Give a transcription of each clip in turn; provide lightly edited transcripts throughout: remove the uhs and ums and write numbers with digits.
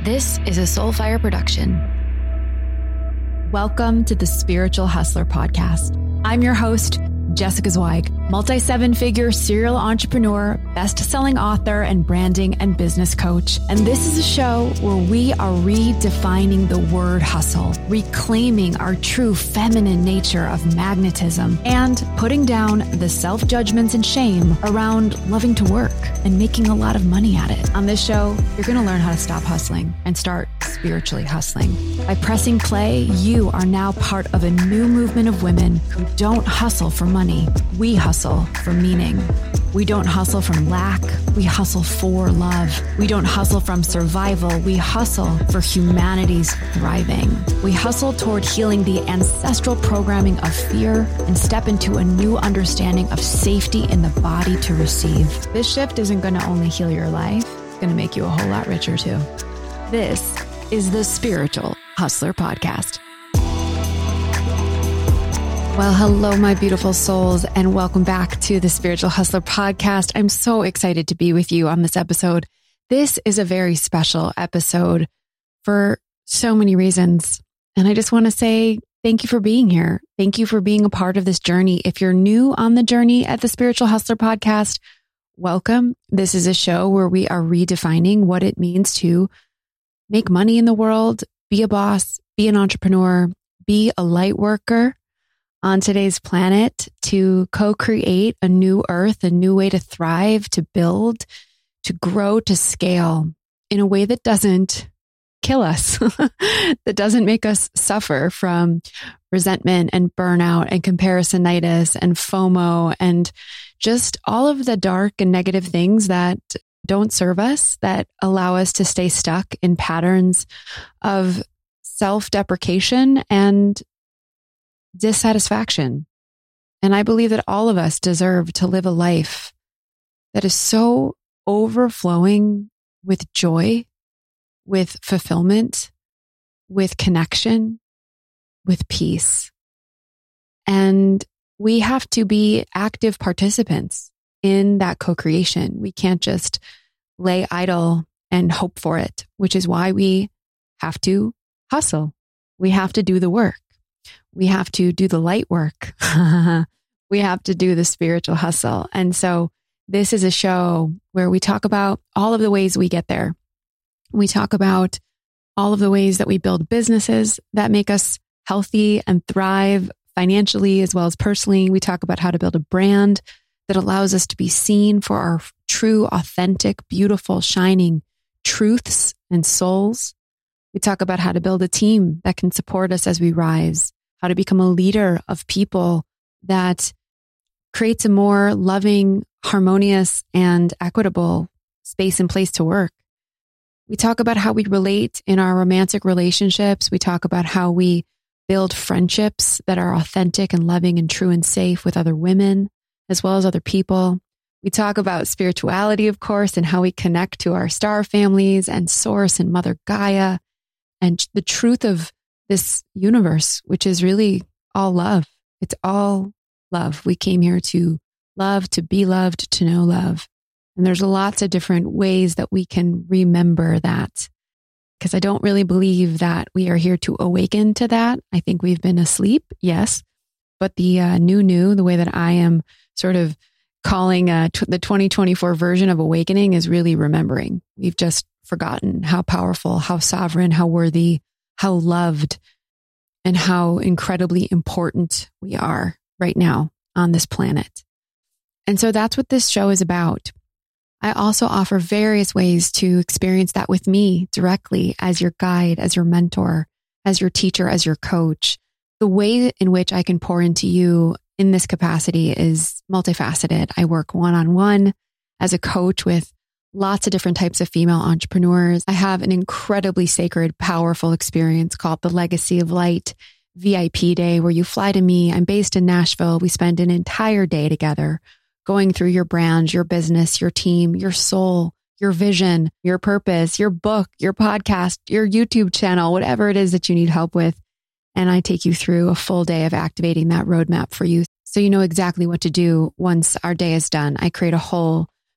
This is a Soulfire production. Welcome to the Spiritual Hustler Podcast. I'm your host, Jessica Zweig, multi-seven-figure serial entrepreneur, best-selling author, and branding and business coach. And this is a show where we are redefining the word hustle, reclaiming our true feminine nature of magnetism, and putting down the self-judgments and shame around loving to work and making a lot of money at it. On this show, you're going to learn how to stop hustling and start spiritually hustling. By pressing play, you are now part of a new movement of women who don't hustle for money. We hustle for meaning. We don't hustle from lack. We hustle for love. We don't hustle from survival. We hustle for humanity's thriving. We hustle toward healing the ancestral programming of fear and step into a new understanding of safety in the body to receive. This shift isn't going to only heal your life, it's going to make you a whole lot richer too. This is the Spiritual Hustler Podcast. Well, hello, my beautiful souls, and welcome back to the Spiritual Hustler Podcast. I'm so excited to be with you on this episode. This is a very special episode for so many reasons. And I just want to say thank you for being here. Thank you for being a part of this journey. If you're new on the journey at the Spiritual Hustler Podcast, welcome. This is a show where we are redefining what it means to make money in the world, be a boss, be an entrepreneur, be a light worker on today's planet, to co-create a new earth, a new way to thrive, to build, to grow, to scale in a way that doesn't kill us, that doesn't make us suffer from resentment and burnout and comparisonitis and FOMO and just all of the dark and negative things that don't serve us, that allow us to stay stuck in patterns of self-deprecation and dissatisfaction. And I believe that all of us deserve to live a life that is so overflowing with joy, with fulfillment, with connection, with peace. And we have to be active participants in that co-creation. We can't just lay idle and hope for it, which is why we have to hustle. We have to do the work. We have to do the light work. We have to do the spiritual hustle. And so this is a show where we talk about all of the ways we get there. We talk about all of the ways that we build businesses that make us healthy and thrive financially as well as personally. We talk about how to build a brand that allows us to be seen for our true, authentic, beautiful, shining truths and souls. We talk about how to build a team that can support us as we rise, how to become a leader of people that creates a more loving, harmonious, and equitable space and place to work. We talk about how we relate in our romantic relationships. We talk about how we build friendships that are authentic and loving and true and safe with other women, as well as other people. We talk about spirituality, of course, and how we connect to our star families and Source and Mother Gaia and the truth of this universe, which is really all love. It's all love. We came here to love, to be loved, to know love. And there's lots of different ways that we can remember that, because I don't really believe that we are here to awaken to that. I think we've been asleep, yes, but the new, the way that I am sort of calling the 2024 version of awakening is really remembering. We've just forgotten how powerful, how sovereign, how worthy, how loved, and how incredibly important we are right now on this planet. And so that's what this show is about. I also offer various ways to experience that with me directly as your guide, as your mentor, as your teacher, as your coach. The way in which I can pour into you in this capacity is multifaceted. I work one-on-one as a coach with lots of different types of female entrepreneurs. I have an incredibly sacred, powerful experience called the Legacy of Light VIP Day, where you fly to me. I'm based in Nashville. We spend an entire day together going through your brand, your business, your team, your soul, your vision, your purpose, your book, your podcast, your YouTube channel, whatever it is that you need help with. And I take you through a full day of activating that roadmap for you, so you know exactly what to do once our day is done. I create a whole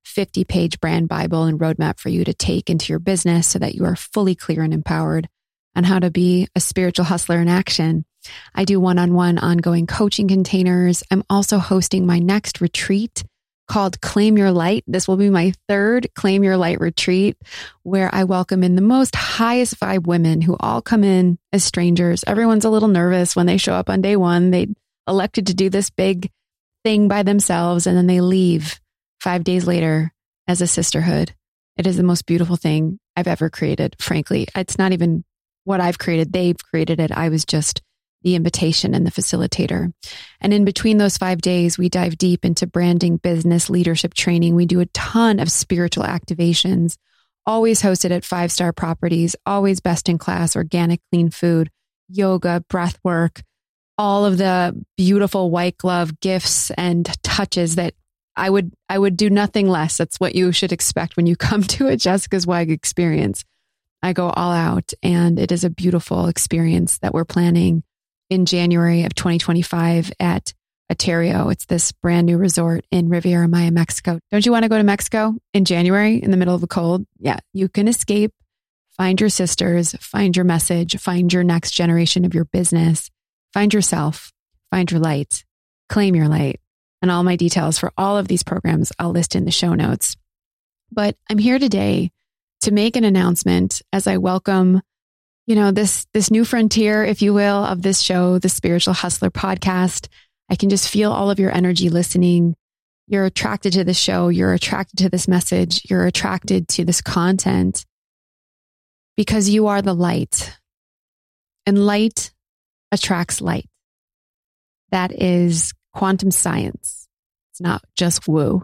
50-page brand Bible and roadmap for you to take into your business so that you are fully clear and empowered on how to be a spiritual hustler in action. I do one-on-one ongoing coaching containers. I'm also hosting my next retreat called Claim Your Light. This will be my third Claim Your Light retreat, where I welcome in the most highest vibe women who all come in as strangers. Everyone's a little nervous when they show up on day one. They elected to do this big thing by themselves, and then they leave 5 days later as a sisterhood. It is the most beautiful thing I've ever created. Frankly, it's not even what I've created. They've created it. I was just the invitation and the facilitator. And in between those 5 days, we dive deep into branding, business, leadership training. We do a ton of spiritual activations, always hosted at 5-star properties, always best in class, organic, clean food, yoga, breath work, all of the beautiful white glove gifts and touches that I would do nothing less. That's what you should expect when you come to a Jessica Zweig experience. I go all out, and it is a beautiful experience that we're planning in January of 2025 at Aterio. It's this brand new resort in Riviera Maya, Mexico. Don't you want to go to Mexico in January in the middle of the cold? Yeah, you can escape, find your sisters, find your message, find your next generation of your business, find yourself, find your light, claim your light. And all my details for all of these programs I'll list in the show notes. But I'm here today to make an announcement as I welcome this new frontier, if you will, of this show, the Spiritual Hustler podcast. I can just feel all of your energy listening. You're attracted to the show. You're attracted to this message. You're attracted to this content because you are the light, and light attracts light. That is quantum science. It's not just woo.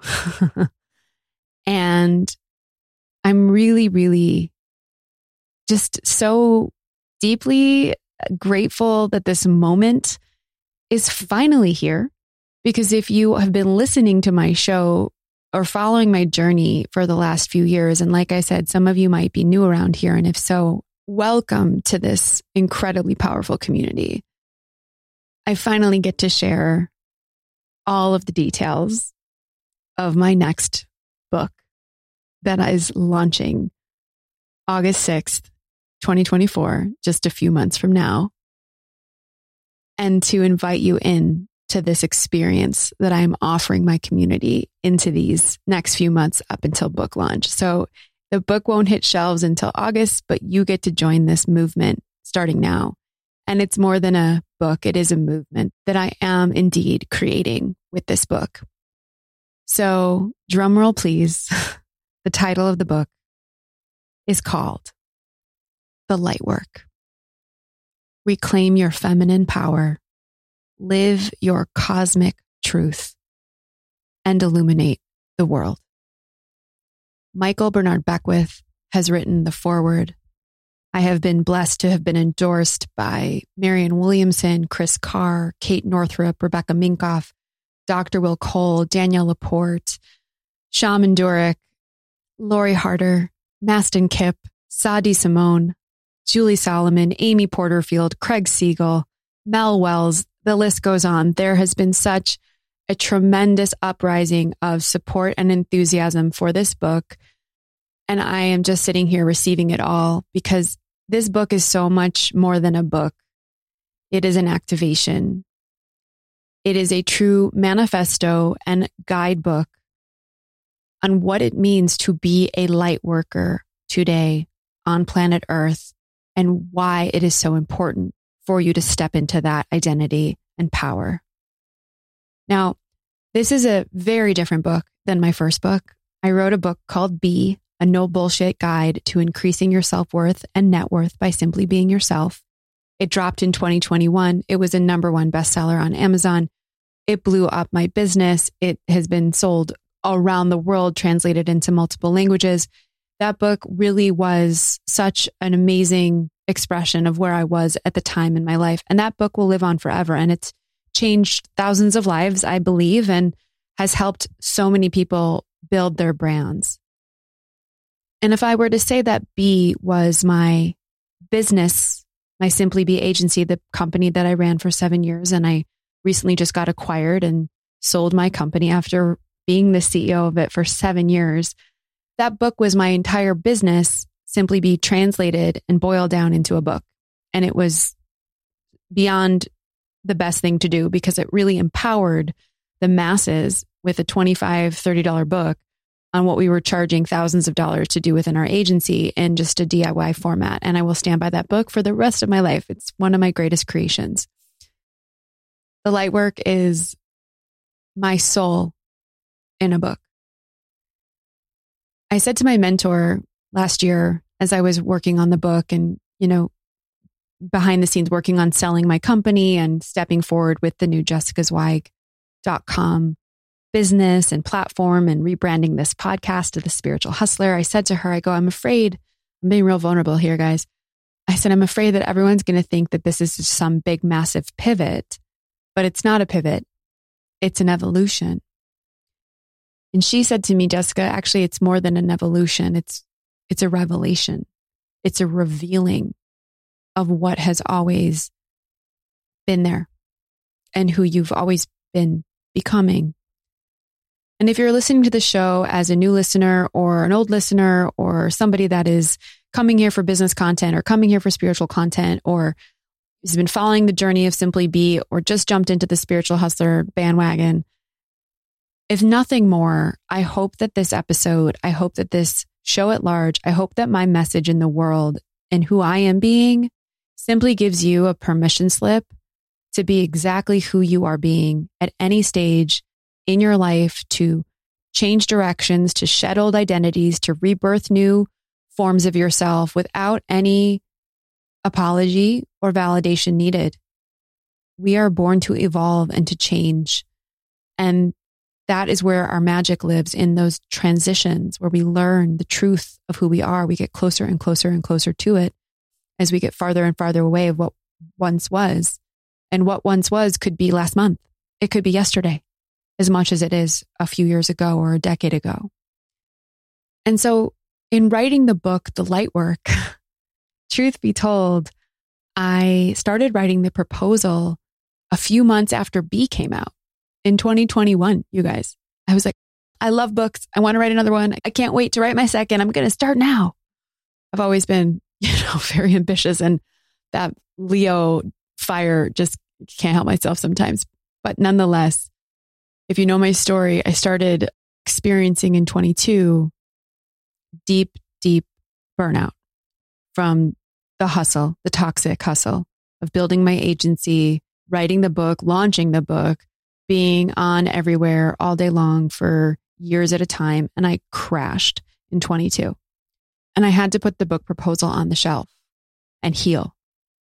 And I'm really, really just so deeply grateful that this moment is finally here. Because if you have been listening to my show or following my journey for the last few years, and like I said, some of you might be new around here, and if so, welcome to this incredibly powerful community. I finally get to share all of the details of my next book that is launching August 6th, 2024, just a few months from now, and to invite you in to this experience that I'm offering my community into these next few months up until book launch. So the book won't hit shelves until August, but you get to join this movement starting now. And it's more than a book. It is a movement that I am indeed creating with this book. So drum roll, please. The title of the book is called The Lightwork. Reclaim your feminine power, live your cosmic truth, and illuminate the world. Michael Bernard Beckwith has written the foreword. I have been blessed to have been endorsed by Marianne Williamson, Chris Carr, Kate Northrup, Rebecca Minkoff, Dr. Will Cole, Danielle Laporte, Shaman Durek, Lori Harder, Mastin Kipp, Sadi Simone, Julie Solomon, Amy Porterfield, Craig Siegel, Mel Wells. The list goes on. There has been such a tremendous uprising of support and enthusiasm for this book. And I am just sitting here receiving it all because this book is so much more than a book. It is an activation. It is a true manifesto and guidebook on what it means to be a light worker today on planet Earth and why it is so important for you to step into that identity and power. Now, this is a very different book than my first book. I wrote a book called Be, a no bullshit guide to increasing your self-worth and net worth by simply being yourself. It dropped in 2021. It was a #1 bestseller on Amazon. It blew up my business. It has been sold around the world, translated into multiple languages. That book really was such an amazing expression of where I was at the time in my life. And that book will live on forever. And it's changed thousands of lives, I believe, and has helped so many people build their brands. And if I were to say that Be was my business, my Simply Be agency, the company that I ran for 7 years, and I recently just got acquired and sold my company after being the CEO of it for 7 years, that book was my entire business simply be translated and boiled down into a book. And it was beyond the best thing to do because it really empowered the masses with a $25, $30 book on what we were charging thousands of dollars to do within our agency in just a DIY format. And I will stand by that book for the rest of my life. It's one of my greatest creations. The Lightwork is my soul in a book. I said to my mentor last year as I was working on the book and, behind the scenes working on selling my company and stepping forward with the new JessicaZweig.com business and platform and rebranding this podcast to The Spiritual Hustler. I said to her, I'm afraid, I'm being real vulnerable here, guys. I said, I'm afraid that everyone's going to think that this is just some big, massive pivot, but it's not a pivot. It's an evolution. And she said to me, Jessica, actually, it's more than an evolution. It's a revelation. It's a revealing of what has always been there and who you've always been becoming. And if you're listening to the show as a new listener or an old listener or somebody that is coming here for business content or coming here for spiritual content or has been following the journey of Simply Be or just jumped into the Spiritual Hustler bandwagon, if nothing more, I hope that this episode, I hope that this show at large, I hope that my message in the world and who I am being simply gives you a permission slip to be exactly who you are being at any stage in your life, to change directions, to shed old identities, to rebirth new forms of yourself without any apology or validation needed. We are born to evolve and to change. And that is where our magic lives, in those transitions where we learn the truth of who we are. We get closer and closer and closer to it as we get farther and farther away of what once was. And what once was could be last month. It could be yesterday, as much as it is a few years ago or a decade ago. And so in writing the book, The Lightwork, truth be told, I started writing the proposal a few months after B came out in 2021, you guys. I was like, I love books. I want to write another one. I can't wait to write my second. I'm going to start now. I've always been, very ambitious, and that Leo fire just can't help myself sometimes. But nonetheless, if you know my story, I started experiencing in 22 deep, deep burnout from the hustle, the toxic hustle of building my agency, writing the book, launching the book, being on everywhere all day long for years at a time. And I crashed in 22. And I had to put the book proposal on the shelf and heal.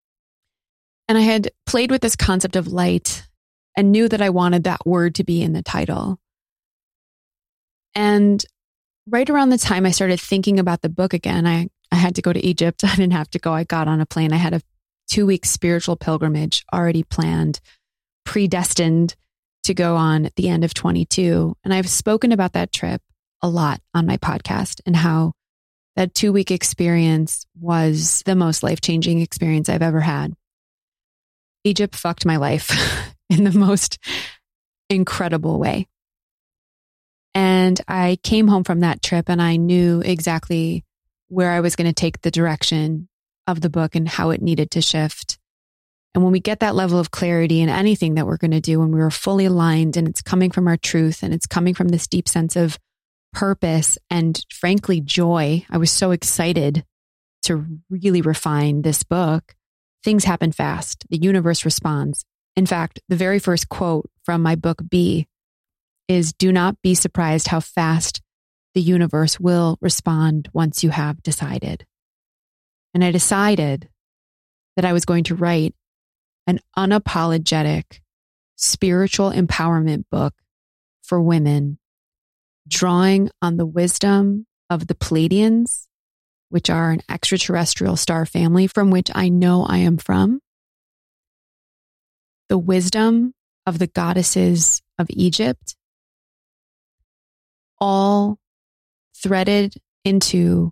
And I had played with this concept of light and knew that I wanted that word to be in the title. And right around the time I started thinking about the book again, I had to go to Egypt. I didn't have to go. I got on a plane. I had a 2-week spiritual pilgrimage already planned, predestined to go on at the end of 22. And I've spoken about that trip a lot on my podcast and how that 2-week experience was the most life-changing experience I've ever had. Egypt fucked my life in the most incredible way. And I came home from that trip and I knew exactly where I was going to take the direction of the book and how it needed to shift. And when we get that level of clarity in anything that we're going to do, when we were fully aligned and it's coming from our truth and it's coming from this deep sense of purpose and frankly, joy, I was so excited to really refine this book. Things happen fast. The universe responds. In fact, the very first quote from my book B is, "Do not be surprised how fast the universe will respond once you have decided." And I decided that I was going to write an unapologetic spiritual empowerment book for women, drawing on the wisdom of the Pleiadians, which are an extraterrestrial star family from which I know I am from, the wisdom of the goddesses of Egypt, all threaded into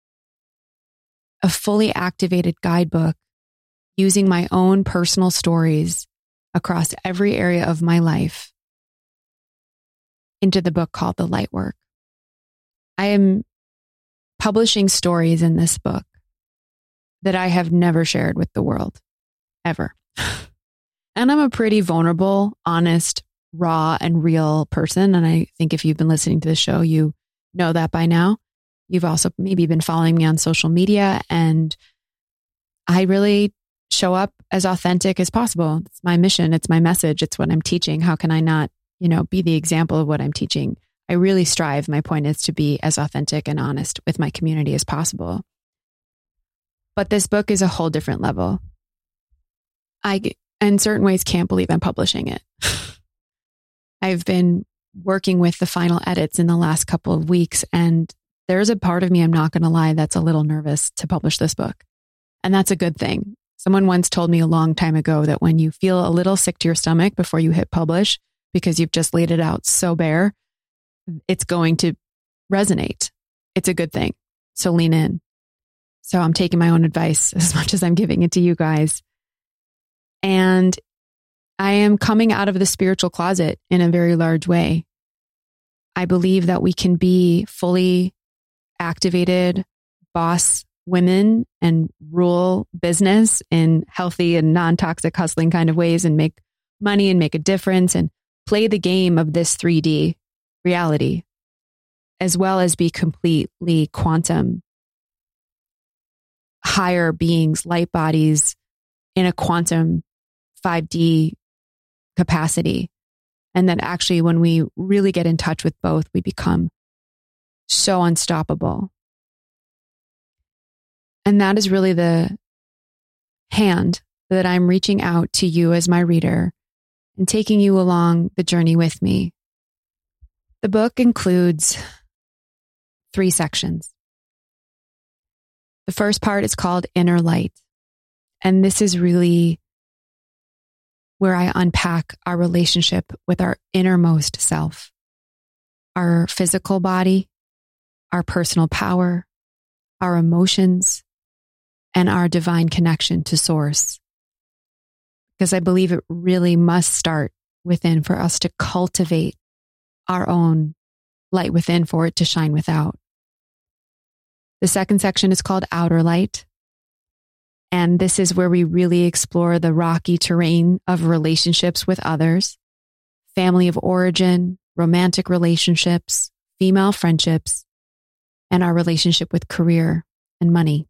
a fully activated guidebook using my own personal stories across every area of my life into the book called The Light Work. I am publishing stories in this book that I have never shared with the world, ever. And I'm a pretty vulnerable, honest, raw, and real person. And I think if you've been listening to the show, you know that by now. You've also maybe been following me on social media, and I really show up as authentic as possible. It's my mission. It's my message. It's what I'm teaching. How can I not, be the example of what I'm teaching? I really strive. My point is to be as authentic and honest with my community as possible. But this book is a whole different level. I, in certain ways, can't believe I'm publishing it. I've been working with the final edits in the last couple of weeks, and there's a part of me, I'm not going to lie, that's a little nervous to publish this book. And that's a good thing. Someone once told me a long time ago that when you feel a little sick to your stomach before you hit publish, because you've just laid it out so bare, it's going to resonate. It's a good thing. So lean in. So I'm taking my own advice as much as I'm giving it to you guys. And I am coming out of the spiritual closet in a very large way. I believe that we can be fully activated boss women and rule business in healthy and non-toxic hustling kind of ways and make money and make a difference and play the game of this 3D reality, as well as be completely quantum higher beings, light bodies in a quantum 5D capacity. And that actually, when we really get in touch with both, we become so unstoppable. And that is really the hand that I'm reaching out to you as my reader and taking you along the journey with me. The book includes 3 sections. The first part is called Inner Light. And this is really where I unpack our relationship with our innermost self, our physical body, our personal power, our emotions, and our divine connection to source. Because I believe it really must start within for us to cultivate our own light within for it to shine without. The second section is called Outer Light. And this is where we really explore the rocky terrain of relationships with others, family of origin, romantic relationships, female friendships, and our relationship with career and money.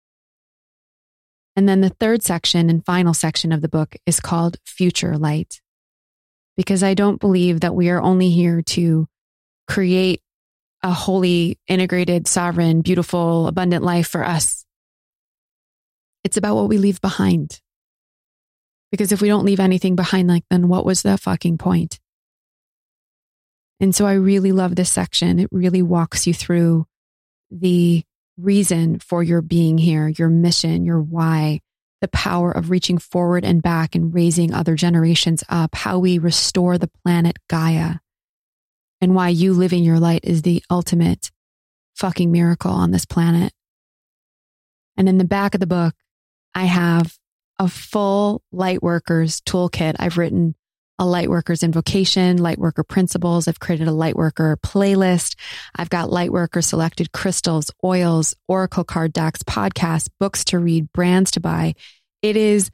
And then the third section and final section of the book is called Future Light, because I don't believe that we are only here to create a holy, integrated, sovereign, beautiful, abundant life for us. It's about what we leave behind. Because if we don't leave anything behind, then what was the fucking point? And so I really love this section. It really walks you through the reason for your being here, your mission, your why, the power of reaching forward and back and raising other generations up, how we restore the planet Gaia, and why you living your light is the ultimate fucking miracle on this planet. And in the back of the book, I have a full Lightworkers toolkit. I've written a Lightworkers invocation, Lightworker principles. I've created a Lightworker playlist. I've got Lightworker selected crystals, oils, oracle card decks, podcasts, books to read, brands to buy. It is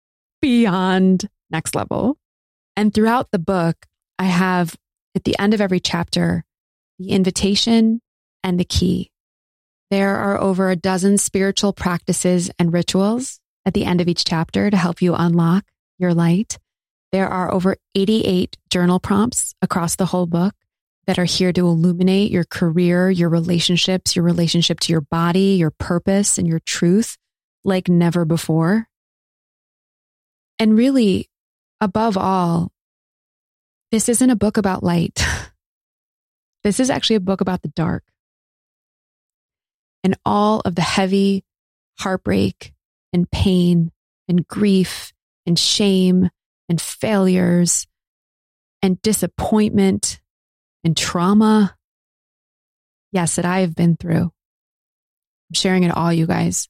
beyond next level. And throughout the book, I have at the end of every chapter, the invitation and the key. There are over a dozen spiritual practices and rituals at the end of each chapter to help you unlock your light. There are over 88 journal prompts across the whole book that are here to illuminate your career, your relationships, your relationship to your body, your purpose, and your truth like never before. And really, above all, this isn't a book about light. This is actually a book about the dark. And all of the heavy heartbreak and pain and grief and shame and failures and disappointment and trauma. Yes, that I have been through. I'm sharing it all, you guys.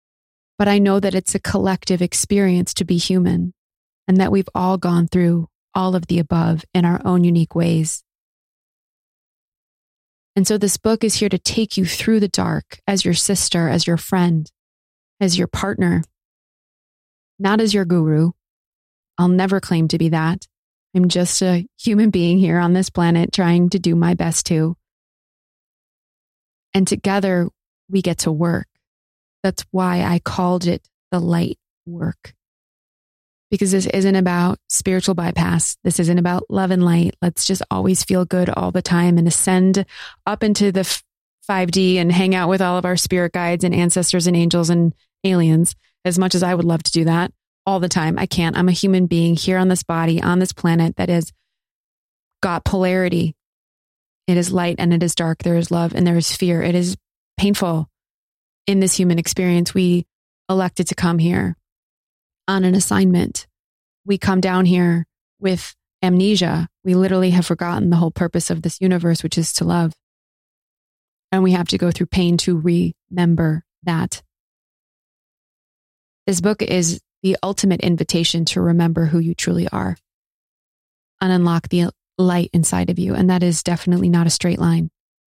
But I know that it's a collective experience to be human and that we've all gone through all of the above in our own unique ways. And so this book is here to take you through the dark as your sister, as your friend, as your partner, not as your guru. I'll never claim to be that. I'm just a human being here on this planet trying to do my best too. And together we get to work. That's why I called it the light work. Because this isn't about spiritual bypass. This isn't about love and light. Let's just always feel good all the time and ascend up into the 5D and hang out with all of our spirit guides and ancestors and angels and aliens. As much as I would love to do that all the time, I can't. I'm a human being here on this body, on this planet that has got polarity. It is light and it is dark. There is love and there is fear. It is painful in this human experience. We elected to come here on an assignment. We come down here with amnesia. We literally have forgotten the whole purpose of this universe, which is to love. And we have to go through pain to remember that. This book is the ultimate invitation to remember who you truly are and unlock the light inside of you. And that is definitely not a straight line.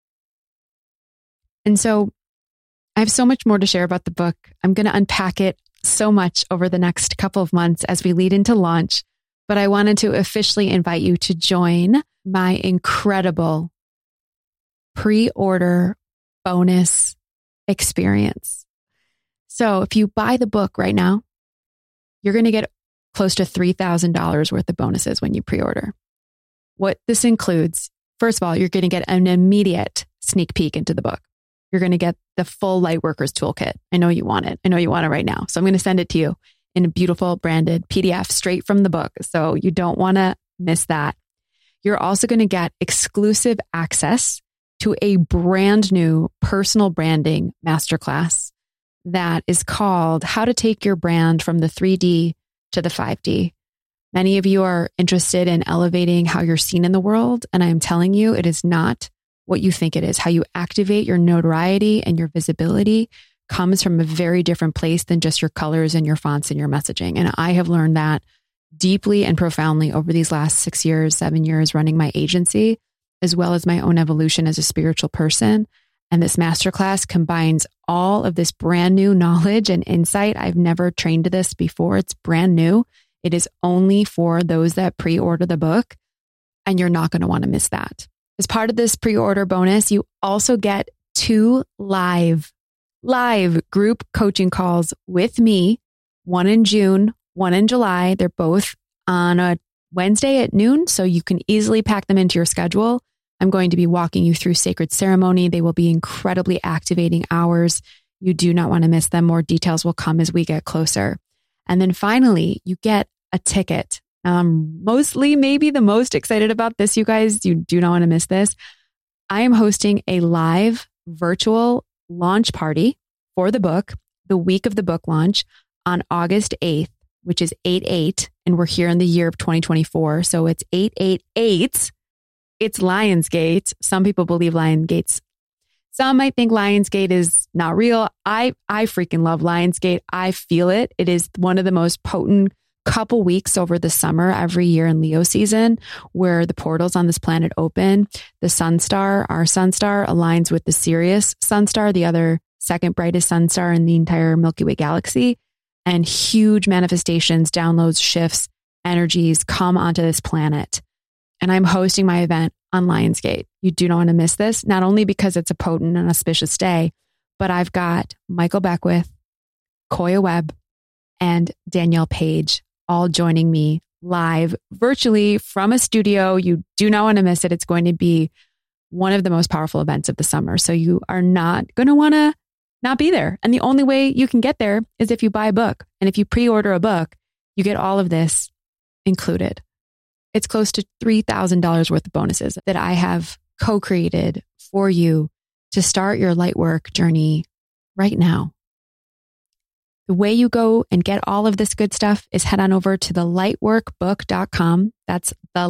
And so I have so much more to share about the book. I'm going to unpack it so much over the next couple of months as we lead into launch, but I wanted to officially invite you to join my incredible pre-order bonus experience. So if you buy the book right now, you're going to get close to $3,000 worth of bonuses when you pre-order. What this includes, first of all, you're going to get an immediate sneak peek into the book. You're going to get the full Lightworkers Toolkit. I know you want it. I know you want it right now. So I'm going to send it to you in a beautiful branded PDF straight from the book. So you don't want to miss that. You're also going to get exclusive access to a brand new personal branding masterclass that is called How to Take Your Brand from the 3D to the 5D. Many of you are interested in elevating how you're seen in the world. And I'm telling you, it is not what you think it is. How you activate your notoriety and your visibility comes from a very different place than just your colors and your fonts and your messaging. And I have learned that deeply and profoundly over these last 6 years, 7 years running my agency, as well as my own evolution as a spiritual person. And this masterclass combines all of this brand new knowledge and insight. I've never trained to this before. It's brand new. It is only for those that pre-order the book, and you're not going to want to miss that. As part of this pre-order bonus, you also get 2 live group coaching calls with me, one in June, one in July. They're both on a Wednesday at noon, so you can easily pack them into your schedule. I'm going to be walking you through sacred ceremony. They will be incredibly activating hours. You do not want to miss them. More details will come as we get closer. And then finally, you get a ticket. Mostly maybe the most excited about this, you guys. You do not want to miss this. I am hosting a live virtual launch party for the book, the week of the book launch on August 8th, which is 8/8. And we're here in the year of 2024. So it's 8/8/8. It's Lionsgate. Some people believe Lionsgate's. Some might think Lionsgate is not real. I freaking love Lionsgate. I feel it. It is one of the most potent couple weeks over the summer every year in Leo season, where the portals on this planet open. The sun star, our sun star, aligns with the Sirius sun star, the other second brightest sun star in the entire Milky Way galaxy. And huge manifestations, downloads, shifts, energies come onto this planet. And I'm hosting my event on Lionsgate. You do not want to miss this, not only because it's a potent and auspicious day, but I've got Michael Beckwith, Koya Webb, and Danielle Page all joining me live virtually from a studio. You do not want to miss it. It's going to be one of the most powerful events of the summer. So you are not going to want to not be there. And the only way you can get there is if you buy a book. And if you pre-order a book, you get all of this included. It's close to $3,000 worth of bonuses that I have co-created for you to start your light work journey right now. The way you go and get all of this good stuff is head on over to thelightworkbook.com. That's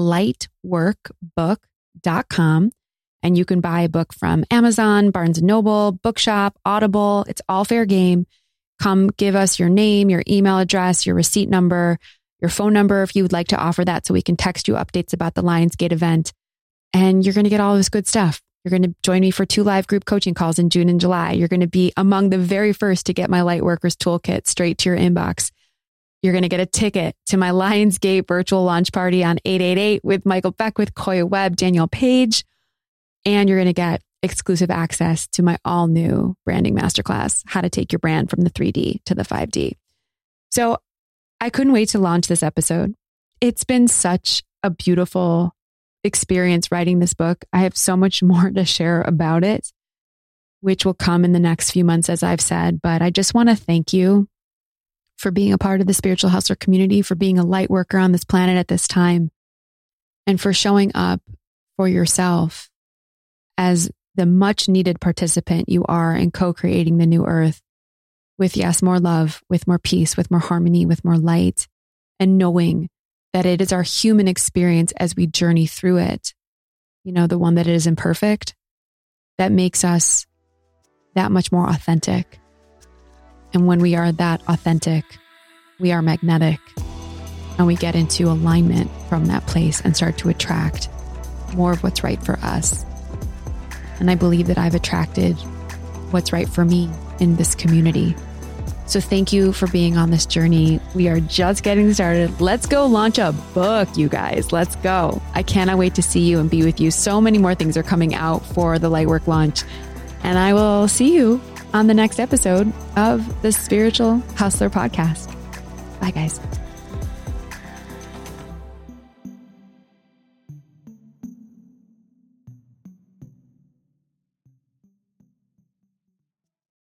thelightworkbook.com. And you can buy a book from Amazon, Barnes & Noble, Bookshop, Audible. It's all fair game. Come give us your name, your email address, your receipt number. your phone number if you would like to offer that so we can text you updates about the Lionsgate event. And you're going to get all this good stuff. You're going to join me for 2 live group coaching calls in June and July. You're going to be among the very first to get my Lightworkers Toolkit straight to your inbox. You're going to get a ticket to my Lionsgate virtual launch party on 888 with Michael Beckwith, Koya Webb, Danielle Page. And you're going to get exclusive access to my all new branding masterclass, how to take your brand from the 3D to the 5D. So I couldn't wait to launch this episode. It's been such a beautiful experience writing this book. I have so much more to share about it, which will come in the next few months, as I've said. But I just want to thank you for being a part of the Spiritual Hustler community, for being a light worker on this planet at this time, and for showing up for yourself as the much needed participant you are in co-creating the new earth with, yes, more love, with more peace, with more harmony, with more light, and knowing that it is our human experience as we journey through it, the one that is imperfect, that makes us that much more authentic. And when we are that authentic, we are magnetic, and we get into alignment from that place and start to attract more of what's right for us. And I believe that I've attracted what's right for me in this community. So thank you for being on this journey. We are just getting started. Let's go launch a book, you guys. Let's go. I cannot wait to see you and be with you. So many more things are coming out for the Lightwork launch. And I will see you on the next episode of the Spiritual Hustler podcast. Bye, guys.